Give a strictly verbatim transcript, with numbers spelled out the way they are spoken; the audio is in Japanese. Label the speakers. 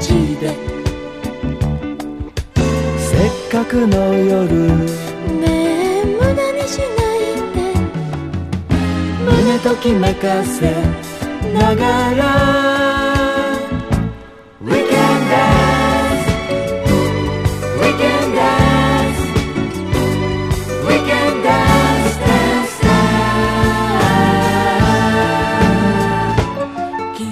Speaker 1: じでせっかくの夜
Speaker 2: ねえ無駄にしないで
Speaker 1: 胸ときめかせながら